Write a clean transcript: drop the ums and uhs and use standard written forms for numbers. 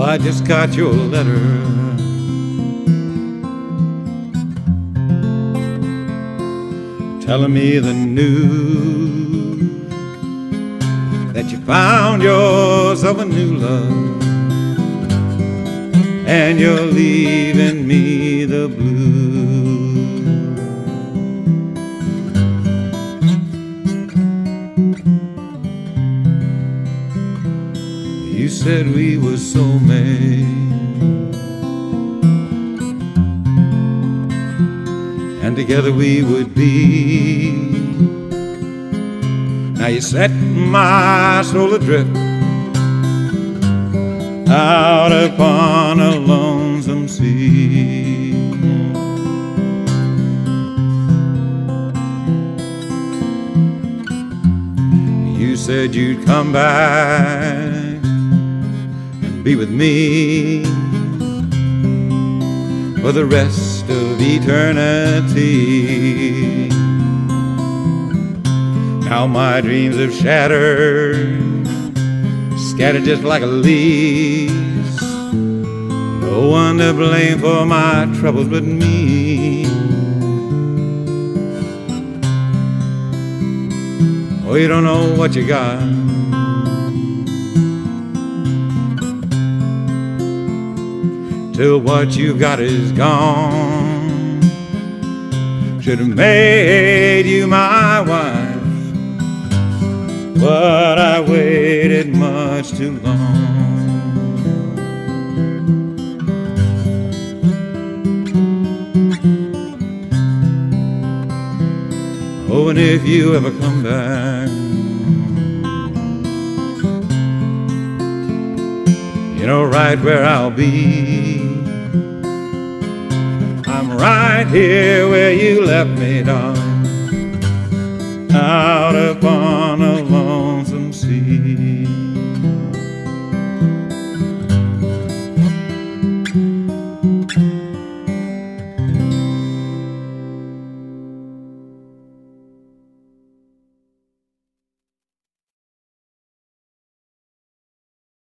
I just got your letter. Telling me the news that you found yourself a new love, and you're leaving me the blues. You said we were soulmates, and together we would be. Now you set my soul adrift out upon a lonesome sea. You said you'd come back and be with me for the rest of eternity. Now my dreams have shattered, scattered just like a leaf. No one to blame for my troubles but me. Oh, you don't know what you got till what you've got is gone. Should have made you my wife, but I waited much too long. Oh, and if you ever come back, you know right where I'll be. I'm right here where you left me, darling, out upon a lone